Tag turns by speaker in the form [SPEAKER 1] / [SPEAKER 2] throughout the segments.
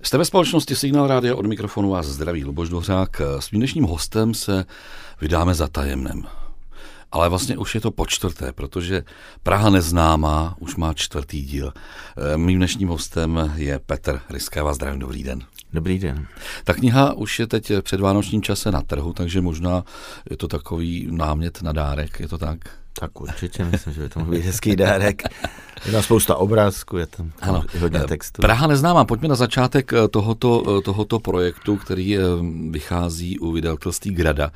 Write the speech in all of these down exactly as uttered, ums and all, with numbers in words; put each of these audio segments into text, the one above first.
[SPEAKER 1] Jste ve společnosti Signál Rádia, od mikrofonu vás zdraví Luboš Dvořák. S mým dnešním hostem se vydáme za tajemnem. Ale vlastně už je to po čtvrté, protože Praha neznámá už má čtvrtý díl. Mým dnešním hostem je Petr Ryska. Já vás zdravím, dobrý den.
[SPEAKER 2] Dobrý den.
[SPEAKER 1] Ta kniha už je teď před vánočním čase na trhu, takže možná je to takový námět na dárek, je to tak?
[SPEAKER 2] Tak určitě, myslím, že by to mohl být hezký dárek. Je tam spousta obrázků, je tam ano. hodně textů.
[SPEAKER 1] Praha neznámá, pojďme na začátek tohoto, tohoto projektu, který vychází u vydavatelství Grada.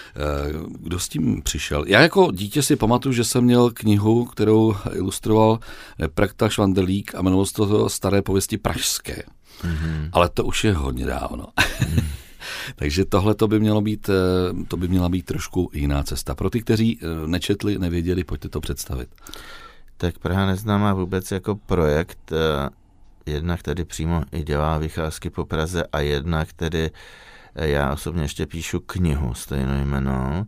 [SPEAKER 1] Kdo s tím přišel? Já jako dítě si pamatuju, že jsem měl knihu, kterou ilustroval Prekta Švandelík a jmenovalo se to Staré pověsti pražské. Mm-hmm. Ale to už je hodně dávno. Mm. Takže tohle to by mělo být, to by měla být trošku jiná cesta. Pro ty, kteří nečetli, nevěděli, pojďte to představit.
[SPEAKER 2] Tak Praha neznámá vůbec jako projekt, jednak tady přímo i dělá vycházky po Praze a jednak tedy já osobně ještě píšu knihu stejnojmennou.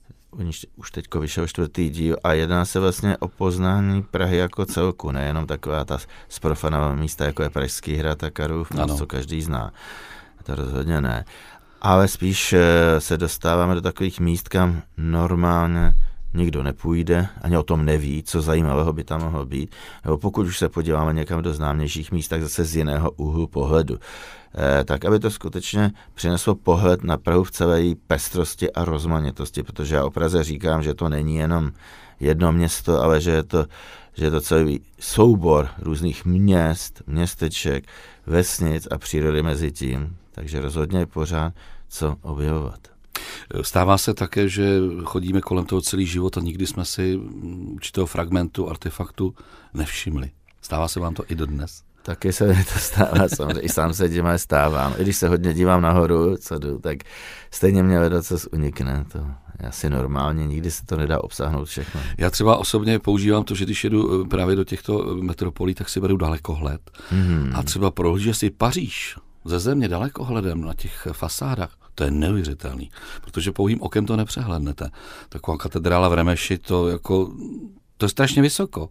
[SPEAKER 2] Už teďko vyšel čtvrtý díl a jedná se vlastně o poznání Prahy jako celku, nejenom taková ta zprofanovaná místa, jako je Pražský hrad a Karlův most, co každý zná. To rozhodně ne. Ale spíš se dostáváme do takových míst, kam normálně nikdo nepůjde, ani o tom neví, co zajímavého by tam mohlo být. Nebo pokud už se podíváme někam do známějších míst, tak zase z jiného úhlu pohledu. Eh, tak, aby to skutečně přineslo pohled na Prahu v celé její pestrosti a rozmanitosti, protože já o Praze říkám, že to není jenom jedno město, ale že je to, že je to celý soubor různých měst, městeček, vesnic a přírody mezi tím. Takže rozhodně je pořád co objevovat.
[SPEAKER 1] Stává se také, že chodíme kolem toho celý život a nikdy jsme si určitého fragmentu, artefaktu nevšimli. Stává se vám to i dodnes?
[SPEAKER 2] Taky se mi to stává, samozřejmě i sám se tím stávám. I když se hodně dívám nahoru, co jdu, tak stejně mě ledacos unikne. To je asi normálně, nikdy se to nedá obsáhnout všechno.
[SPEAKER 1] Já třeba osobně používám to, že když jedu právě do těchto metropolí, tak si beru dalekohled. Mm. A třeba prohlíže si Paříž ze země dalekohledem na těch fasádách. To je neuvěřitelný, protože pouhým okem to nepřehlednete. Taková katedrála v Remeši, to jako, to je strašně vysoko.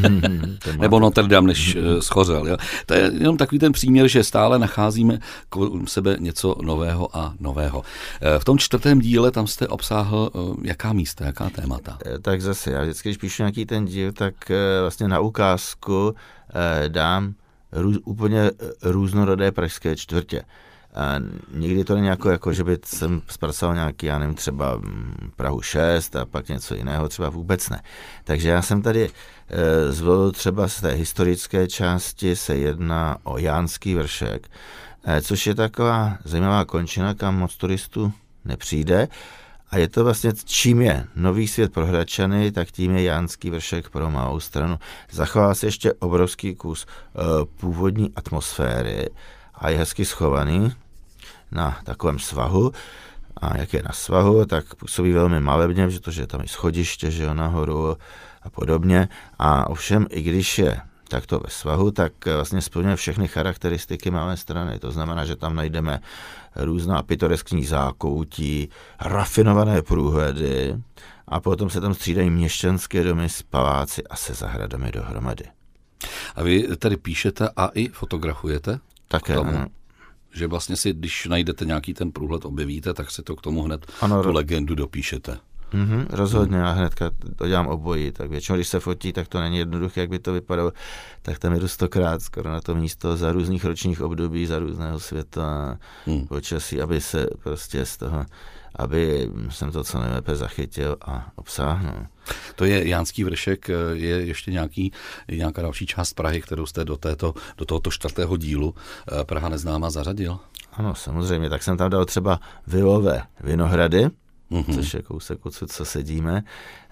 [SPEAKER 1] Nebo Notre Dame, než schořel. Jo? To je jenom takový ten příměr, že stále nacházíme kolem sebe něco nového a nového. V tom čtvrtém díle tam jste obsáhl jaká místa, jaká témata?
[SPEAKER 2] Tak zase, já vždycky, když píšu nějaký ten díl, tak vlastně na ukázku dám růz, úplně různorodé pražské čtvrtě. A nikdy to není jako, jako, že by jsem zpracoval nějaký, já nevím, třeba Prahu šest a pak něco jiného, třeba vůbec ne. Takže já jsem tady e, zvolil třeba z té historické části se jedná o Jánský vršek, e, což je taková zajímavá končina, kam moc turistů nepřijde. A je to vlastně, čím je Nový Svět pro Hradčany, tak tím je Jánský vršek pro Malou Stranu. Zachoval se ještě obrovský kus e, původní atmosféry a je hezky schovaný na takovém svahu. A jak je na svahu, tak působí velmi malebně, protože tam je schodiště, že jo, nahoru a podobně. A ovšem, i když je takto ve svahu, tak vlastně splňuje všechny charakteristiky Malé Strany. To znamená, že tam najdeme různá pitoreskní zákoutí, rafinované průhledy a potom se tam střídají měšťanské domy s paláci a se zahradami dohromady.
[SPEAKER 1] A vy tady píšete a i fotografujete?
[SPEAKER 2] Také, ano.
[SPEAKER 1] Že vlastně si, když najdete nějaký ten průhled, objevíte, tak si to k tomu hned
[SPEAKER 2] ano,
[SPEAKER 1] tu legendu dopíšete.
[SPEAKER 2] Mm-hmm, rozhodně, já hnedka to dělám obojí, tak většinou, když se fotí, tak to není jednoduché, jak by to vypadalo, tak tam jedu stokrát skoro na to místo za různých ročních období, za různého světa, hmm. počasí, aby se prostě z toho, aby jsem to co nejlépe zachytil a obsáhnul.
[SPEAKER 1] To je Jánský vršek, je ještě nějaký, nějaká další část Prahy, kterou jste do, této, do tohoto čtvrtého dílu Praha neznámá zařadil?
[SPEAKER 2] Ano, samozřejmě, tak jsem tam dal třeba Vilové Vinohrady, mm-hmm. což je kousek odsud, co sedíme.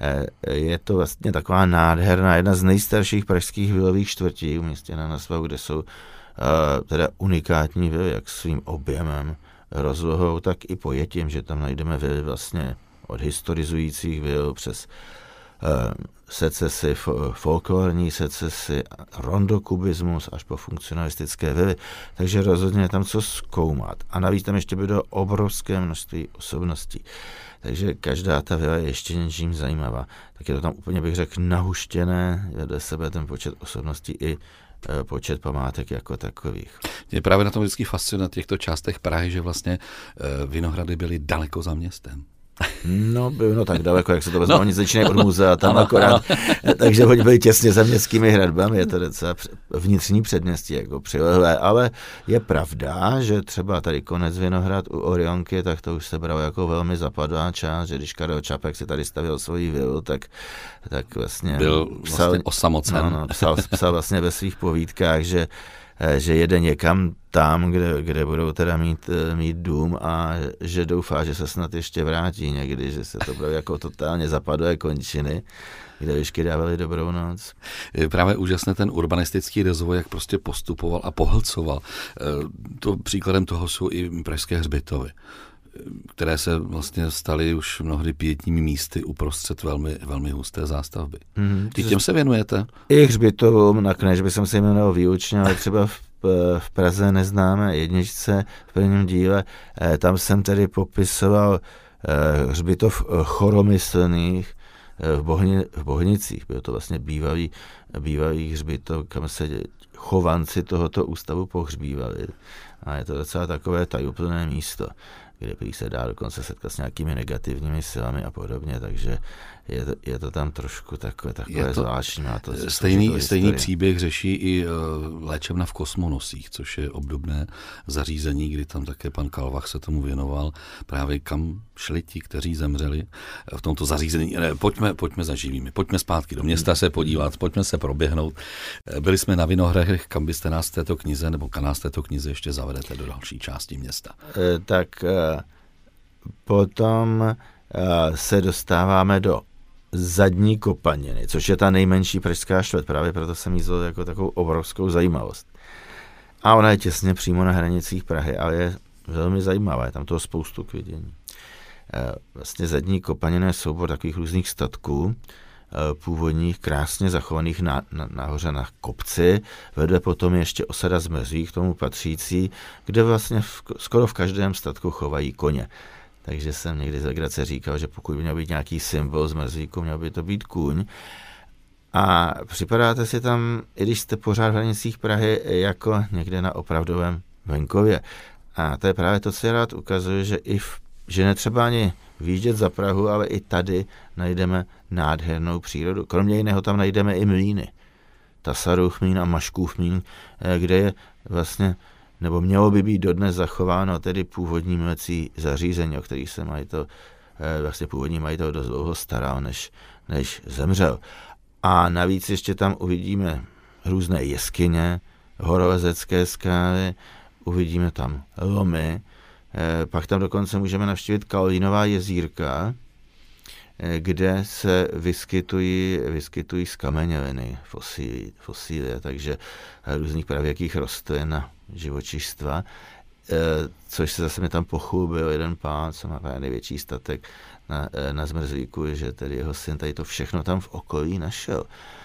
[SPEAKER 2] Je to vlastně taková nádherná, jedna z nejstarších pražských vilových čtvrtí umístěna na svahu, kde jsou teda unikátní vily, jak svým objemem, rozlohou, tak i pojetím, že tam najdeme vily vlastně od historizujících vil přes uh, secesy, folklorní secesy, rondokubismus až po funkcionalistické vily. Takže rozhodně je tam co zkoumat. A navíc tam ještě bylo obrovské množství osobností. Takže každá ta vila je ještě něčím zajímavá. Tak je to tam úplně, bych řekl, nahuštěné, vedle sebe ten počet osobností i počet památek jako takových.
[SPEAKER 1] Mě právě na tom vždycky fascinuje na těchto částech Prahy, že vlastně Vinohrady byly daleko za městem.
[SPEAKER 2] No, no tak daleko, jak se to vezme, no. Oni začínají od muzea, tam ano, akorát, ano. Takže oni byli těsně za městskými hradbami, je to docela vnitřní předměstí, jako přilehlé, ale je pravda, že třeba tady konec Vinohrad u Orionky, tak to už se bralo jako velmi zapadlá část, že když Karel Čapek si tady stavil svoji vilu, tak, tak vlastně
[SPEAKER 1] byl psal, vlastně osamocen.
[SPEAKER 2] No, no, psal, psal vlastně ve svých povídkách, že že jede někam tam, kde, kde budou teda mít, mít dům a že doufá, že se snad ještě vrátí někdy, že se to bude jako totálně zapadlé končiny, kde lišky dávaly dobrou noc.
[SPEAKER 1] Je právě úžasné ten urbanistický rozvoj, jak prostě postupoval a pohlcoval. To příkladem toho jsou i pražské hřbitovy, které se vlastně staly už mnohdy pietními místy uprostřed velmi, velmi husté zástavby. Hmm, Ty těm se věnujete?
[SPEAKER 2] I hřbitovům, nakonec bych jsem se jmenoval výučně, ale třeba v, v Praze neznámé jedničce v prvním díle, tam jsem tedy popisoval hřbitov choromyslných v, Bohni, v Bohnicích. Byl to vlastně bývalý, bývalý hřbitov, kam se chovanci tohoto ústavu pohřbívali. A je to docela takové tajuplné místo, kde prý se dá dokonce setkat s nějakými negativními silami a podobně, takže je to, je to tam trošku takové, takové to zvláštní. Má to
[SPEAKER 1] stejný, stejný příběh řeší i uh, léčebna v Kosmonosích, což je obdobné zařízení, kdy tam také pan Kalvach se tomu věnoval, právě kam šli ti, kteří zemřeli v tomto zařízení. Ne, pojďme, pojďme za živými, pojďme zpátky do města se podívat, pojďme se proběhnout. Byli jsme na Vinohradech, kam byste nás v této knize, nebo kam nás v této knize ještě zavedete do další části města?
[SPEAKER 2] E, tak e, potom e, se dostáváme do Zadní Kopaniny, což je ta nejmenší pražská čtvrť, právě proto jsem jí zvolil jako takovou obrovskou zajímavost. A ona je těsně přímo na hranicích Prahy, ale je velmi zajímavá, je tam toho spoustu k vidění. Vlastně Zadní Kopanina je soubor takových různých statků, původních, krásně zachovaných na, na, nahoře na kopci, vedle potom ještě osada Zmrzlí k tomu patřící, kde vlastně v, skoro v každém statku chovají koně. Takže jsem někdy z legrace říkal, že pokud by měl být nějaký symbol Zmrzlíku, měl by to být kůň. A připadáte si tam, i když jste pořád v hranicích Prahy, jako někde na opravdovém venkově. A to je právě to, co já rád ukazuje, že i v, že netřeba ani výjíždět za Prahu, ale i tady najdeme nádhernou přírodu. Kromě jiného tam najdeme i mlýny. Tasarův mlýn a Maškův mlýn, kde je vlastně, nebo mělo by být dodnes zachováno tedy původní mlecí zařízení, o který se majitel, vlastně původní majitel dost dlouho staral, než, než zemřel. A navíc ještě tam uvidíme různé jeskyně, horolezecké skály, uvidíme tam lomy, pak tam dokonce můžeme navštívit Kalínová jezírka, kde se vyskytují, vyskytují zkameněliny, fosílie, fosílie, takže různých pravěkých rostlin a živočištva, což se zase mi tam pochlubil jeden pán, co má největší statek na, na Zmrzlíku, že tedy jeho syn tady to všechno tam v okolí našel.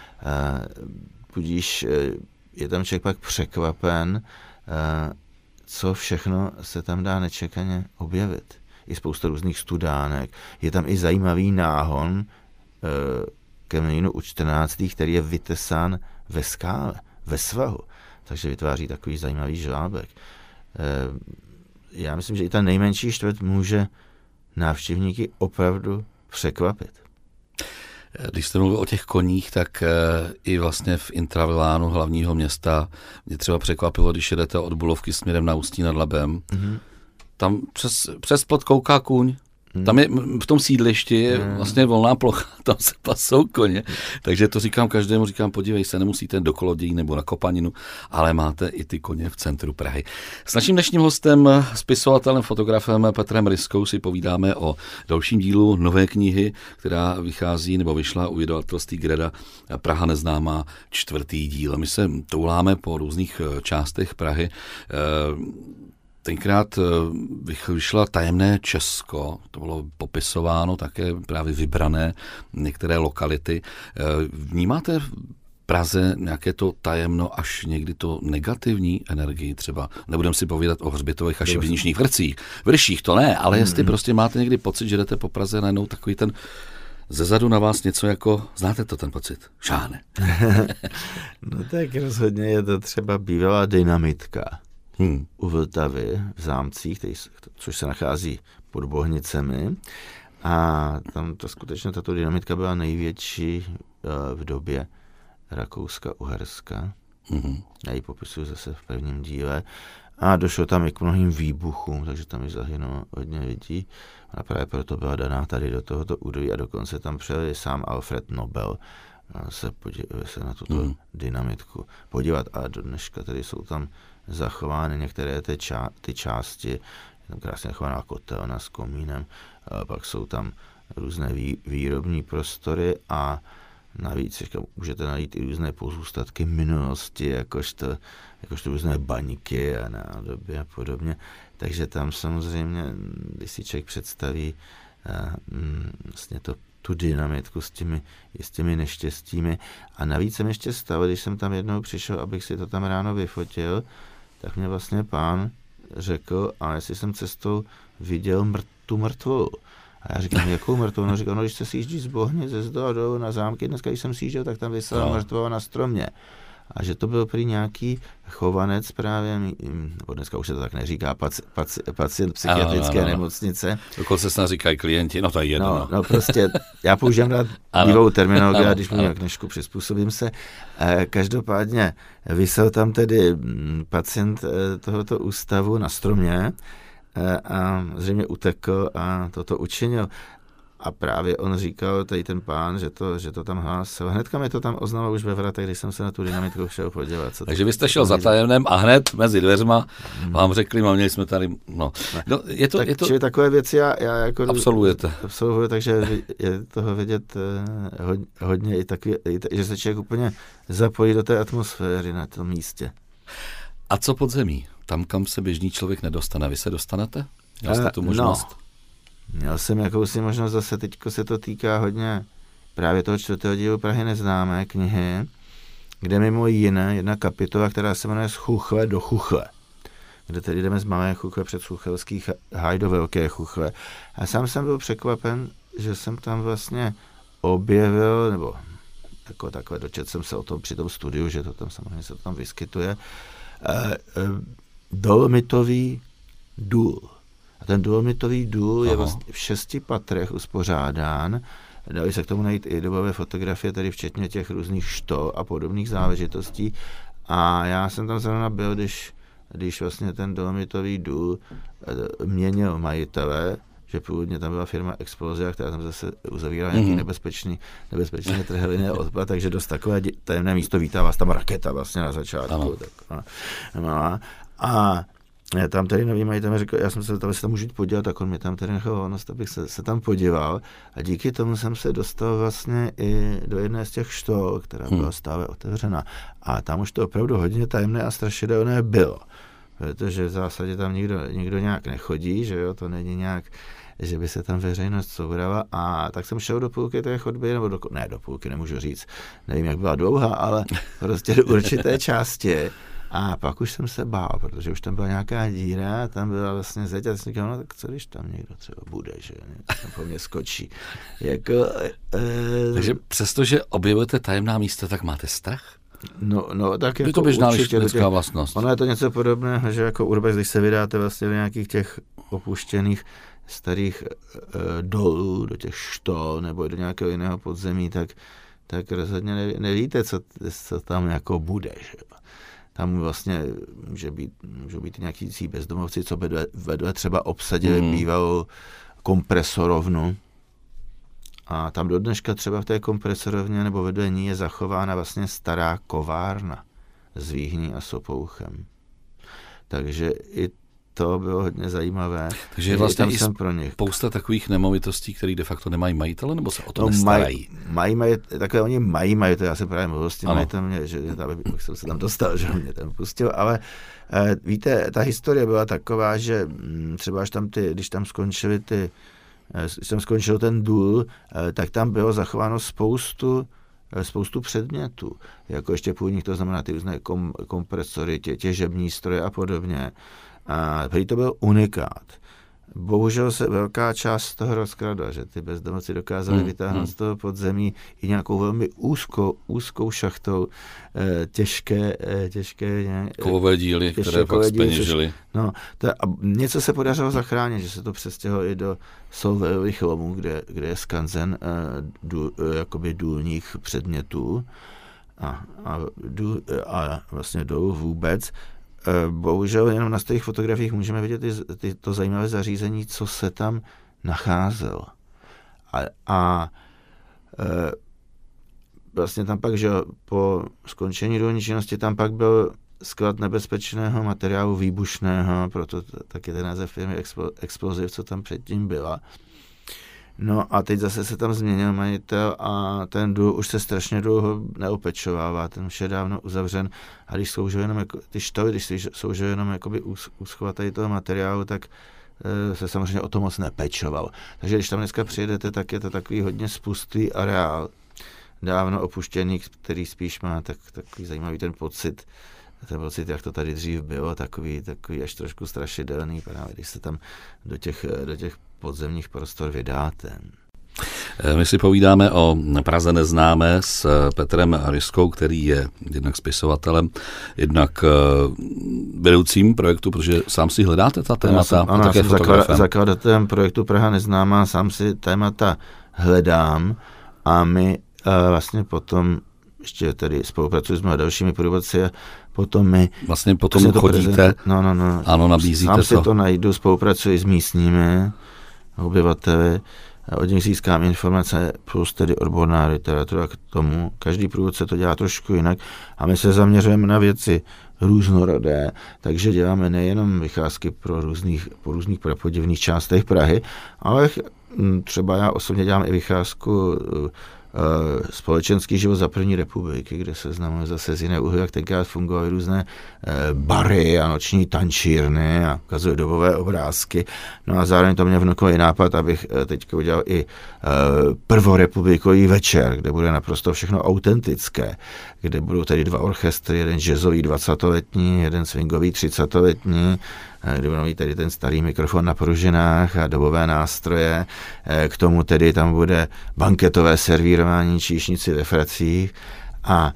[SPEAKER 2] Tudíž je tam člověk pak překvapen, co všechno se tam dá nečekaně objevit. I spousta různých studánek. Je tam i zajímavý náhon ke mlýnu u čtrnáctého, který je vytesán ve skále, ve svahu. Takže vytváří takový zajímavý žlábek. Já myslím, že i ta nejmenší čtvrť může návštěvníky opravdu překvapit.
[SPEAKER 1] Když jste mluvil o těch koních, tak i vlastně v intravilánu hlavního města mě třeba překvapilo, když jedete od Bulovky směrem na Ústí nad Labem, mm-hmm. tam přes, přes plot kouká kůň. Tam je, v tom sídlišti je vlastně volná plocha, tam se pasou koně. Takže to říkám každému, říkám, podívej se, nemusíte do Kolodějí nebo na Kopaninu, ale máte i ty koně v centru Prahy. S naším dnešním hostem, spisovatelem, fotografem Petrem Ryskou si povídáme o dalším dílu nové knihy, která vychází nebo vyšla u vydavatelství Greda, Praha neznámá, čtvrtý díl. My se touláme po různých částech Prahy. Tenkrát vyšla Tajemné Česko, to bylo popisováno také právě vybrané některé lokality. Vnímáte v Praze nějaké to tajemno, až někdy to negativní energii třeba? Nebudeme si povídat o hřbitových a šibeničních vrcích. Vrších to ne, ale jestli mm. prostě máte někdy pocit, že jdete po Praze najednou takový ten Zezadu na vás něco jako, znáte to ten pocit? Šáne.
[SPEAKER 2] No tak rozhodně je to třeba bývalá dynamitka hmm. u Vltavy v Zámcích, který, což se nachází pod Bohnicemi. A tam to skutečně tato dynamitka byla největší uh, v době Rakouska-Uherska. Mm-hmm. Já ji popisuju zase v prvním díle. A došlo tam i k mnohým výbuchům, takže tam i zahynulo hodně lidí. A právě proto byla daná tady do tohoto údolí a dokonce tam přijel sám Alfred Nobel se, podí- se na tuto mm. dynamitku podívat. A do dneška tady jsou tam zachovány některé ty, ča- ty části. Je tam krásně zachovaná kotelna s komínem. A pak jsou tam různé vý- výrobní prostory a navíc ještě můžete najít i různé pozůstatky minulosti, jakožto, jakožto různé baňky a nádoby a podobně. Takže tam samozřejmě, když si člověk představí a, mm, vlastně to, tu dynamitku s těmi, s těmi neštěstími. A navíc jsem ještě stalo, když jsem tam jednou přišel, abych si to tam ráno vyfotil, tak mě vlastně pán řekl, a jestli jsem cestou viděl mrt, tu mrtvou. A já říkám, jakou mrtvou? No říkal, no když se sjíždí z Bohnic ze zdola dolů na zámky, dneska když jsem sjížděl, tak tam vysela no. mrtvou na stromě. A že to byl prý nějaký chovanec právě, nebo dneska už se to tak neříká, paci, paci, pacient psychiatrické ano, ano, nemocnice.
[SPEAKER 1] Dokonce se říkají klienti, no to je jedno.
[SPEAKER 2] No, no prostě, já používám rád bývalou terminologii, a když mluvím jak knežku, přizpůsobím se. E, každopádně vysel tam tedy pacient tohoto ústavu na stromě, a zřejmě utekl a toto učinil. A právě on říkal, tady ten pán, že to, že to tam hlásil. Hnedka mi to tam oznámil už ve vratech, když jsem se na tu dynamiku šel podívat. Co
[SPEAKER 1] Takže vy jste šel za tajemnem a hned mezi dveřma hmm. vám řekli, a měli jsme tady, no. no je to,
[SPEAKER 2] tak,
[SPEAKER 1] je to...
[SPEAKER 2] Čili takové věci já, já jako...
[SPEAKER 1] Absolvujete.
[SPEAKER 2] Absolvuju, takže je toho vidět hodně, i taky, i, že se člověk úplně zapojí do té atmosféry na tom místě.
[SPEAKER 1] A co pod zemí? Tam, kam se běžný člověk nedostane. Vy se dostanete? Měl jste tu možnost?
[SPEAKER 2] No, měl jsem jakousi možnost, zase teďko se to týká hodně právě toho čtvrtého dílu Prahy neznámé knihy, kde mimo jiné jedna kapitola, která se jmenuje Z Chuchle do Chuchle, kde tedy jdeme z Malé Chuchle před Chuchelský háj do Velké Chuchle. A sám jsem byl překvapen, že jsem tam vlastně objevil, nebo jako takhle dočetl jsem se o tom při tom studiu, že to tam samozřejmě se to tam vyskytuje, eh, eh, Dolomitový důl. A ten Dolomitový důl Aha. je vlastně v šesti patrech uspořádán. Dali se k tomu najít i dobové fotografie, tedy včetně těch různých štol a podobných záležitostí. A já jsem tam zrovna byl, když, když vlastně ten Dolomitový důl měnil majitele, že původně tam byla firma Explozia, která tam zase uzavírala nějaký mm. nebezpečný, nebezpečné trheliny odpad, takže dost takové tajemné místo, vítá vás tam raketa vlastně na začátku. Tak, no, a tam tady nový majitel mi řekl, já jsem se tam, se tam můžu jít podívat, tak on mě tam tady nechal volnost, abych se, se tam podíval a díky tomu jsem se dostal vlastně i do jedné z těch štol, která byla stále otevřena. A tam už to opravdu hodně tajemné a strašidelné bylo, protože v zásadě tam nikdo, nikdo nějak nechodí, že jo, to není nějak, že by se tam veřejnost sobrala, a tak jsem šel do půlky té chodby, nebo do, ne, do půlky nemůžu říct, nevím, jak byla dlouhá, ale prostě do určité části. A pak už jsem se bál, protože už tam byla nějaká díra, tam byla vlastně zeď a jsem říkal, no tak co když tam někdo třeba bude, že tam po mně skočí. Jako, e...
[SPEAKER 1] Takže přestože objevujete tajemná místa, tak máte strach?
[SPEAKER 2] No, no tak jako
[SPEAKER 1] je to běžná
[SPEAKER 2] určitě
[SPEAKER 1] lidská vlastnost.
[SPEAKER 2] Ono je to něco podobného, že jako urbex, když se vydáte vlastně do nějakých těch opuštěných starých e, dolů, do těch štol nebo do nějakého jiného podzemí, tak, tak rozhodně neví, nevíte, co, co tam jako bude, že jo. Tam vlastně může být, můžou být nějaký bezdomovci, co vedle, vedle třeba obsadili mm. bývalou kompresorovnu. A tam do dneška třeba v té kompresorovně nebo vedle ní je zachována vlastně stará kovárna s výhní a sopouchem. Takže i to bylo hodně zajímavé.
[SPEAKER 1] Takže je vlastně i pro ně. Spousta takových nemovitostí, které de facto nemají majitele, nebo se o to no, nestarají?
[SPEAKER 2] Mají, mají, takové oni mají majitele, já jsem právě mluvil s tím majitelem, že bych jsem se tam dostal, že mě tam pustil, ale eh, víte, ta historie byla taková, že hm, třeba až tam ty, když tam skončili ty, eh, když tam skončil ten důl, eh, tak tam bylo zachováno spoustu spoustu předmětů, jako ještě původních, to znamená ty různé kom, kompresory, tě, těžební stroje a podobně. A prý to byl unikát. bohužel se velká část z toho rozkradla, že ty bezdomovci dokázali hmm. vytáhnout hmm. z toho podzemí i nějakou velmi úzkou, úzkou šachtou eh, těžké, eh, těžké ne,
[SPEAKER 1] kovové díly, těžké které pak zpeněžily.
[SPEAKER 2] No, to, a něco se podařilo zachránit, že se to přestěhlo i do Solvejových lomů, kde, kde je skanzen eh, dů, eh, jakoby důlních předmětů a, a, dů, a vlastně dolů vůbec. Bohužel jenom na těch fotografiích můžeme vidět ty, ty, to zajímavé zařízení, co se tam nacházelo. A, a e, vlastně tam pak, že po skončení důlní činnosti, tam pak byl sklad nebezpečného materiálu výbušného, proto taky ten název firmy Exploziv, co tam předtím byla. No a teď zase se tam změnil majitel a ten důl už se strašně dlouho neopečovává, ten už je dávno uzavřen a když sloužil jenom jako, ty štoly, když sloužil jenom jakoby úschovat tady toho materiálu, tak e, se samozřejmě o to moc nepečoval. Takže když tam dneska přijedete, tak je to takový hodně spustý areál, dávno opuštěný, který spíš má tak, takový zajímavý ten pocit, ten pocit, jak to tady dřív bylo, takový, takový až trošku strašidelný, právě když se tam do těch, do těch podzemních prostor vydáte.
[SPEAKER 1] My si povídáme o Praze neznámé s Petrem Ryskou, který je jednak spisovatelem, jednak vedoucím projektu, protože sám si hledáte ta témata.
[SPEAKER 2] Ano, já jsem zaklad, zakladatelem projektu Praha neznámá, sám si témata hledám a my uh, vlastně potom ještě tady spolupracuji s mnoha dalšími průvodci a potom my...
[SPEAKER 1] Vlastně potom chodíte,
[SPEAKER 2] no, no, no,
[SPEAKER 1] ano, nabízíte
[SPEAKER 2] sám
[SPEAKER 1] to.
[SPEAKER 2] si to najdu, spolupracuji s místními obyvateli, od nich získám informace plus tedy odborná literatura k tomu. Každý průvodce to dělá trošku jinak a my se zaměřujeme na věci různorodé, takže děláme nejenom vycházky pro různých, po různých prapodivných částech Prahy, ale třeba já osobně dělám i vycházku společenský život za první republiky, kde se znamená zase z jiné úhly, jak tenkrát fungovaly různé bary a noční tančírny a ukazuje dobové obrázky. No a zároveň to mě vnuklo i nápad, abych teď udělal i prvorepublikový večer, kde bude naprosto všechno autentické, kde budou tedy dva orchestry, jeden jazzový dvacetiletý, jeden swingový třicetiletý, kde budou mít tedy ten starý mikrofon na pružinách a dobové nástroje. K tomu tedy tam bude banketové servírování, číšnici ve fracích a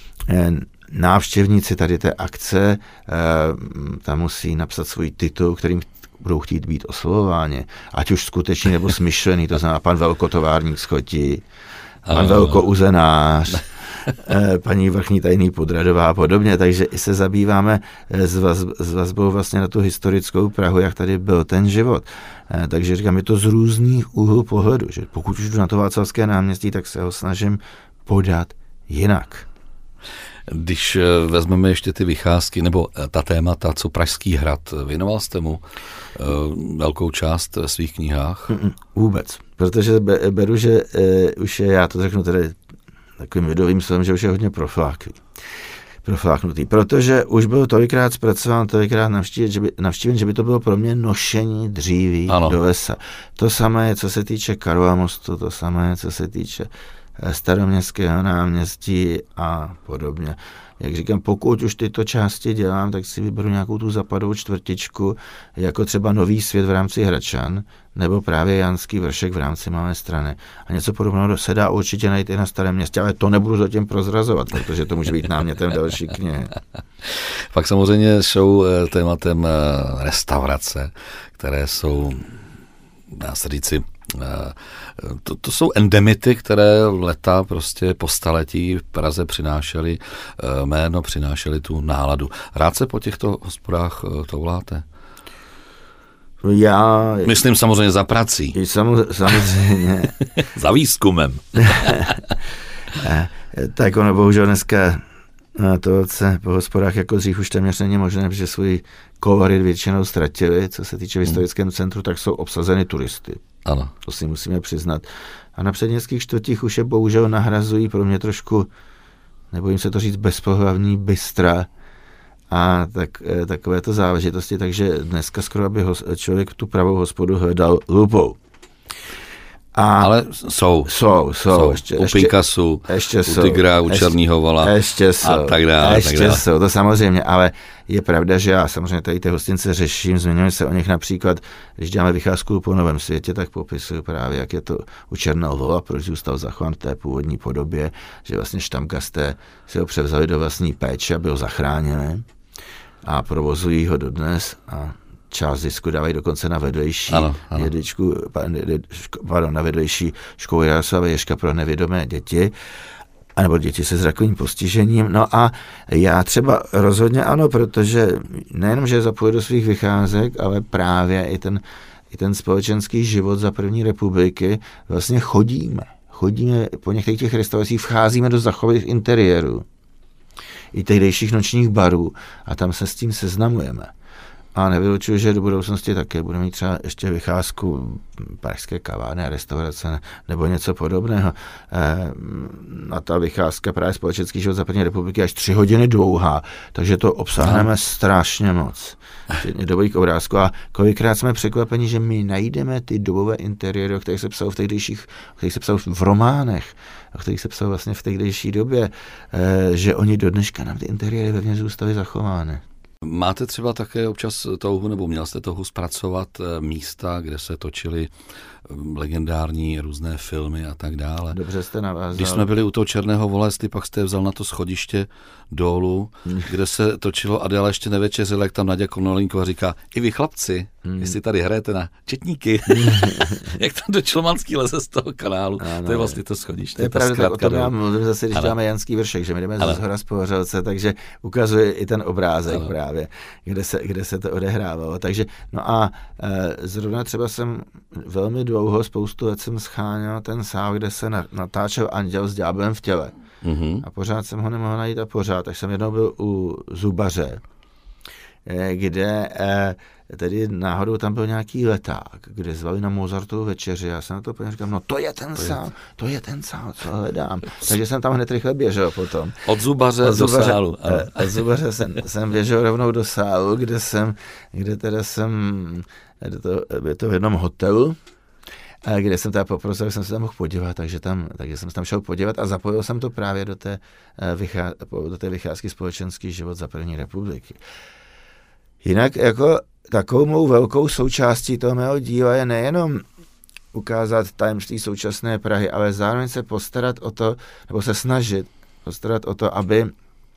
[SPEAKER 2] návštěvníci tady té akce tam musí napsat svůj titul, kterým budou chtít být oslovováni, ať už skutečný nebo smyšlený, to znamená pan velkotovárník z Chotí, pan velkouzenář, paní vrchní tajný Podradová a podobně, takže i se zabýváme s, vaz, s vazbou vlastně na tu historickou Prahu, jak tady byl ten život. Takže říkám, je to z různých úhlů pohledu, že pokud už jdu na to Václavské náměstí, tak se ho snažím podat jinak.
[SPEAKER 1] Když vezmeme ještě ty vycházky, nebo ta témata, co Pražský hrad, věnoval jste mu uh, velkou část ve svých knihách?
[SPEAKER 2] Mm, vůbec, protože beru, že uh, už je, já to řeknu tedy takovým lidovým slovem, že už je hodně profláklý. profláknutý, protože už byl tolikrát zpracován, tolikrát navštíven, že by, navštíven, že by to bylo pro mě nošení dříví ano. do lesa. To samé je, co se týče Karlova mostu, to samé je, co se týče Staroměstského náměstí a podobně. Jak říkám, pokud už tyto části dělám, tak si vyberu nějakou tu zapadovou čtvrtičku, jako třeba Nový svět v rámci Hradčan, nebo právě Janský vršek v rámci Malé Strany. A něco podobného se dá určitě najít i na Starém Městě, ale to nebudu zatím prozrazovat, protože to může být námětem další knihy.
[SPEAKER 1] Pak samozřejmě jsou tématem restaurace, které jsou, dá se říci, To, to jsou endemity, které leta prostě po staletí v Praze přinášely jméno, přinášely tu náladu. Rád se po těchto hospodách touláte?
[SPEAKER 2] Já...
[SPEAKER 1] Myslím samozřejmě za prací.
[SPEAKER 2] Samozřejmě.
[SPEAKER 1] Za výzkumem.
[SPEAKER 2] Tak ono bohužel dneska to se po hospodách jako dřív už téměř není možné, protože svůj kolorit většinou ztratili. Co se týče v historickém centru, tak jsou obsazeny turisty.
[SPEAKER 1] Ano.
[SPEAKER 2] To si musíme přiznat. A na předměstských čtvrtích už je bohužel nahrazují pro mě trošku, nebojím se to říct, bezpohlavní bystra a tak, takovéto záležitosti, takže dneska skoro, aby hos, člověk tu pravou hospodu hledal lupou. A
[SPEAKER 1] ale jsou.
[SPEAKER 2] Jsou, jsou.
[SPEAKER 1] jsou.
[SPEAKER 2] Ještě,
[SPEAKER 1] u Pinkasu,
[SPEAKER 2] ještě
[SPEAKER 1] u
[SPEAKER 2] jsou.
[SPEAKER 1] Tygra, u
[SPEAKER 2] ještě,
[SPEAKER 1] Černýho vola
[SPEAKER 2] ještě jsou.
[SPEAKER 1] a tak dále.
[SPEAKER 2] Ještě
[SPEAKER 1] tak dále.
[SPEAKER 2] jsou, to samozřejmě, ale je pravda, že já samozřejmě tady ty hostince řeším, zmiňuji se o nich například, když děláme vycházku po Novém světě, tak popisuju právě, jak je to u Černého vola, proč zůstal zachován v té původní podobě, že vlastně štamgasté si ho převzali do vlastní péče a byl zachráněný a provozují ho dodnes a část zisku dávají dokonce na vedlejší
[SPEAKER 1] ano, ano.
[SPEAKER 2] jedličku, pardon, na vedlejší školu Jaroslava Ježka pro nevědomé děti, anebo děti se zrakovým postižením. No a já třeba rozhodně ano, protože nejenom, že zapojuji do svých vycházek, ale právě i ten, i ten společenský život za první republiky vlastně chodíme. Chodíme po některých těch restauracích, vcházíme do zachových interiérů i tehdejších nočních barů a tam se s tím seznamujeme. A nevylučuju, že do budoucnosti také budeme mít třeba ještě vycházku pražské kavárny a restaurace nebo něco podobného. A ta vycházka právě společenský život za první republiky až tři hodiny dlouhá, takže to obsáhneme no. strašně moc. Dobových obrázků. A kolikrát jsme překvapeni, že my najdeme ty dobové interiéry, o kterých se psalo v tehdejších, o kterých se psalo v románech, o kterých se psalo vlastně v tehdejší době, že oni do dneška nám ty interiéry vevně zůstaly zachovány.
[SPEAKER 1] Máte třeba také občas touhu, nebo měl jste touhu zpracovat místa, kde se točily legendární různé filmy a tak dále.
[SPEAKER 2] Dobře jste navázal.
[SPEAKER 1] Když jsme byli u toho Černého vola, jestli pak jste vzal na to schodiště dolů, hmm. kde se točilo Adéla ještě nevečeřil, jak tam Naďa Konolínková říká, i vy chlapci, hmm. jestli tady hrajete na četníky, jak tam do Člomanský leze z toho kanálu, ano, to je vlastně to schodiště.
[SPEAKER 2] To je pravda, tak o tom já mluvím zase, když děláme Janský vršek, že my jdeme z hora z Pohořelce, takže ukazuje i ten obrázek ano. právě, kde se, kde se to odehrávalo. Takže, no a e, zrovna třeba jsem velmi dlouho, spoustu let jsem scháněl ten sál, kde se natáčel Anděl s ďáblem v těle. Mm-hmm. A pořád jsem ho nemohl najít a pořád. Tak jsem jednou byl u zubaře, kde tedy náhodou tam byl nějaký leták, kde zvali na Mozartovu večeři. Já jsem na to úplně říkám, no to je ten to sál, je... to je ten sál, co hledám. Takže jsem tam hned rychle běžel potom.
[SPEAKER 1] Od zubaře, Od zubaře do sálu.
[SPEAKER 2] Od zubaře jsem, jsem běžel rovnou do sálu, kde jsem, kde teda jsem, je to, je to v jednom hotelu, kde jsem teda poprosil, jsem se tam mohl podívat, takže, tam, takže jsem se tam šel podívat a zapojil jsem to právě do té, vychá, do té vycházky společenský život za první republiky. Jinak jako takovou mou velkou součástí toho mého díla je nejenom ukázat tajemství současné Prahy, ale zároveň se postarat o to, nebo se snažit postarat o to, aby,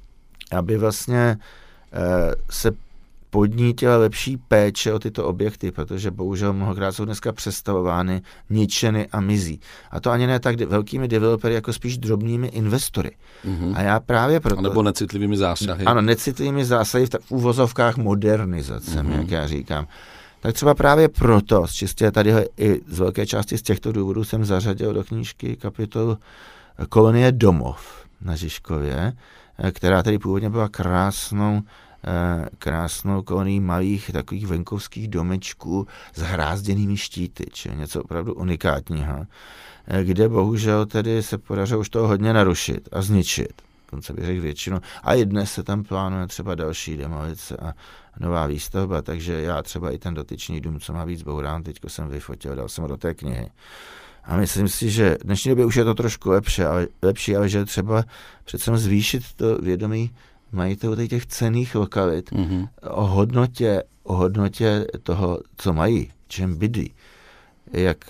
[SPEAKER 2] aby vlastně eh, se podnítila lepší péče o tyto objekty, protože bohužel mnohokrát jsou dneska přestavovány, ničeny a mizí. A to ani ne tak velkými developery, jako spíš drobnými investory. Mm-hmm. A já právě proto...
[SPEAKER 1] Nebo necitlivými zásahy.
[SPEAKER 2] Ano, necitlivými zásahy v, v uvozovkách modernizace, mm-hmm. jak já říkám. Tak třeba právě proto, z čistě tady i z velké části z těchto důvodů jsem zařadil do knížky kapitolu Kolonie domov na Žižkově, která tady původně byla krásnou krásnou kolonií malých takových venkovských domečků s hrázděnými štíty, čili něco opravdu unikátního, kde bohužel tedy se podařilo už toho hodně narušit a zničit. Konce bych řekl většinu. A i dnes se tam plánuje třeba další demolice a nová výstavba, takže já třeba i ten dotyčný dům, co má být zbourán, teďko jsem vyfotil, dal jsem ho do té knihy. A myslím si, že v dnešní době už je to trošku lepší, ale, lepší, ale že třeba přece zvýšit to vědomí majitelů těch cenných lokalit mm-hmm. o hodnotě, o hodnotě toho, co mají, čem bydlí. Jak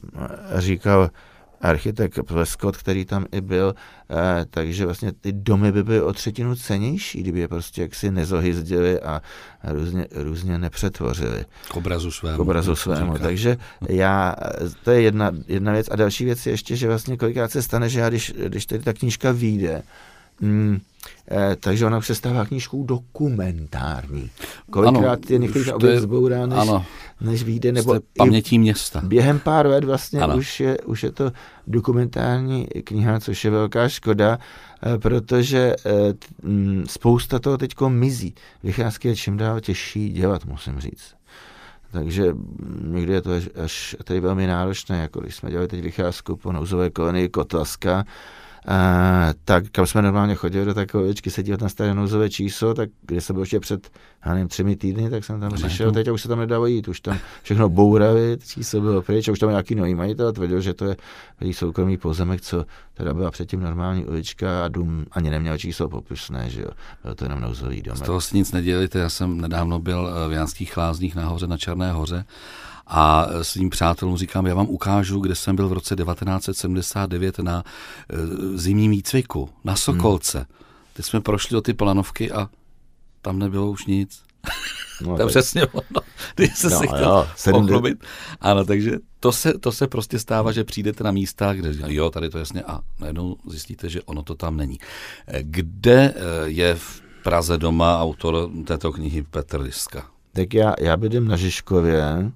[SPEAKER 2] říkal architekt Pleskot, který tam i byl, eh, takže vlastně ty domy by byly o třetinu cenější, kdyby je prostě jaksi nezohyzdili a různě, různě nepřetvořili.
[SPEAKER 1] K obrazu svému.
[SPEAKER 2] K obrazu svému. Takže já, to je jedna, jedna věc. A další věc je ještě, že vlastně kolikrát se stane, že já, když, když tady ta knížka vyjde, mm, eh, takže ona už se stává knížkou dokumentární. Kolikrát ano, je některý objekt zbourá, než, než vyjde, nebo
[SPEAKER 1] pamětí města.
[SPEAKER 2] Během pár let vlastně už je, už je to dokumentární kniha, což je velká škoda, eh, protože eh, m, spousta toho teďko mizí. Vycházky je čím dál těžší dělat, musím říct. Takže někdy je to až, až tady velmi náročné, jako když jsme dělali teď vycházku po nouzové kolonii Kotlaska, A, tak kam jsme normálně chodili do takové uličky, se dívat na staré nouzové číslo, tak kde jsem byl ještě před, já nevím, třemi týdny, tak jsem tam přišel, teď už se tam nedalo jít, už tam všechno bouravé, číslo bylo pryč, a už tam nějaký nový majitel tvrdil, že to je soukromý pozemek, co teda byla předtím normální ulička a dům ani neměl číslo popisné, že jo, byl to jenom nouzový domek.
[SPEAKER 1] Z toho si nic nedělejte, já jsem nedávno byl v Jánských Lázních nahoře na Černé hoře a svým přátelům říkám, já vám ukážu, kde jsem byl v roce devatenáct set sedmdesát devět na zimním výcviku, na Sokolce. Hmm. Teď jsme prošli o ty planovky a tam nebylo už nic. No, to je přesně ono, když se no, si chtěl pochlubit. Ano, takže to se, to se prostě stává, že přijdete na místa, kde jo, tady to jasně, a najednou zjistíte, že ono to tam není. Kde je v Praze doma autor této knihy Petr Liska?
[SPEAKER 2] Tak já, já bydlím na Žižkově,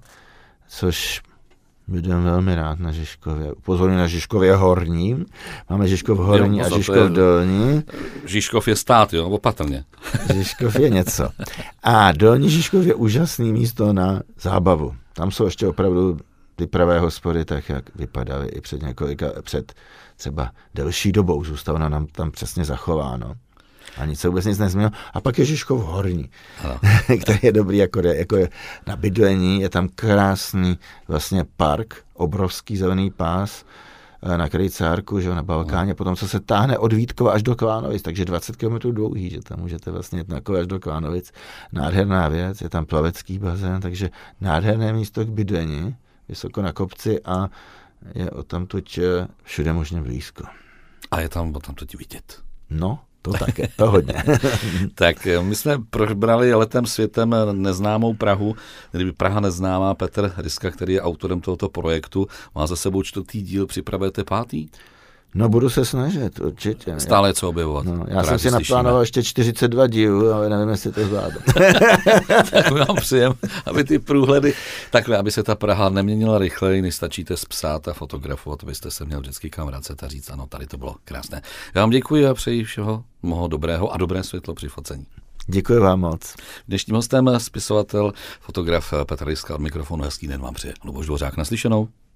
[SPEAKER 2] což bydlím velmi rád na Žižkově. Upozorňuji na Žižkově horní. Máme Žižkov horní jo, a Žižkov je, dolní.
[SPEAKER 1] Žižkov je stát, jo, opatrně.
[SPEAKER 2] Žižkov je něco. A dolní Žižkov je úžasný místo na zábavu. Tam jsou ještě opravdu ty pravé hospody, tak jak vypadaly i před několika, před třeba delší dobou. Zůstalo nám tam přesně zachováno. A nic se vůbec nic nezměnilo. A pak je Žižkov horní, který je dobrý jako, jako je na bydlení. Je tam krásný vlastně park, obrovský zelený pás na Krejcárku, že na Balkáně, potom co se táhne od Vítkova až do Klánovic, takže dvacet kilometrů dlouhý, že tam můžete vlastně jet až do Klánovic. Nádherná věc, je tam plavecký bazén, takže nádherné místo k bydlení, vysoko na kopci a je odtamtud všude možně blízko.
[SPEAKER 1] A je tam odtamtud vidět.
[SPEAKER 2] No, to také, to hodně.
[SPEAKER 1] Tak my jsme probrali letem světem neznámou Prahu, kdyby Praha neznámá. Petr Liska, který je autorem tohoto projektu, má za sebou čtvrtý díl, připravujete pátý?
[SPEAKER 2] No budu se snažit, určitě.
[SPEAKER 1] Stále je co objevovat.
[SPEAKER 2] No, já jsem si naplánoval ještě čtyřicet dva dílů, ale nevím, jestli to zvládnu.
[SPEAKER 1] Tak vám přijem, aby ty průhledy, takhle, aby se ta Praha neměnila rychleji, než stačíte spsát a fotografovat, abyste se měl vždycky kam vracet a říct, ano, tady to bylo krásné. Já vám děkuji a přeji všeho mnoho dobrého a dobré světlo při focení.
[SPEAKER 2] Děkuji vám moc.
[SPEAKER 1] Dnešním hostem spisovatel, fotograf Petr Liska, od mikrofonu hezký den vám přeje Luboš Dvořák, naslyšenou.